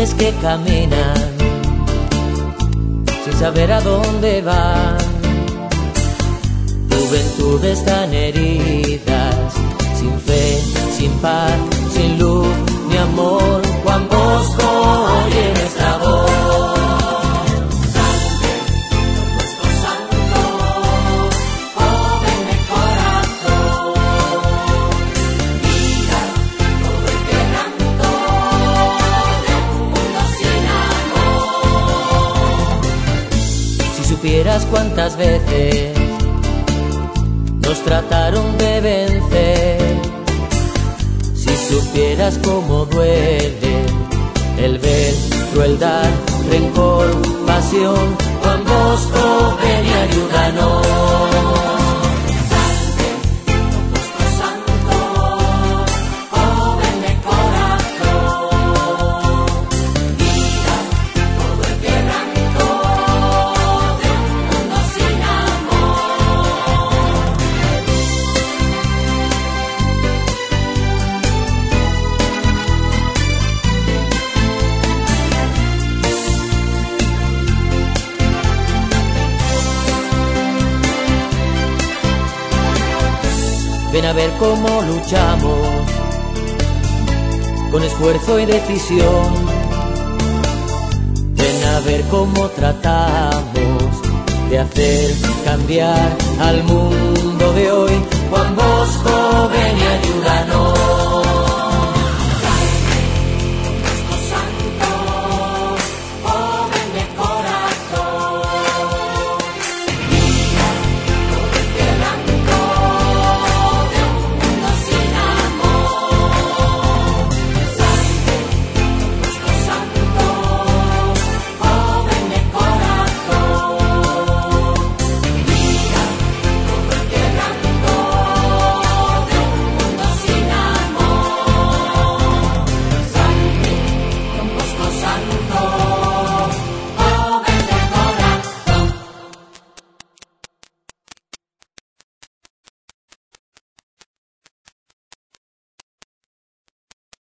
jóvenes que caminan sin saber a dónde van, juventudes tan heridas, sin fe, sin paz, sin luz ni amor. Juan Bosco, oye nuestra voz. Si supieras cuántas veces nos trataron de vencer, si supieras cómo duele el ver crueldad, rencor, pasión. Juan Bosco, ven y ayúdanos. Ven a ver cómo luchamos, con esfuerzo y decisión. Ven a ver cómo tratamos de hacer cambiar al mundo de hoy. Juan Bosco, ven y ayúdanos.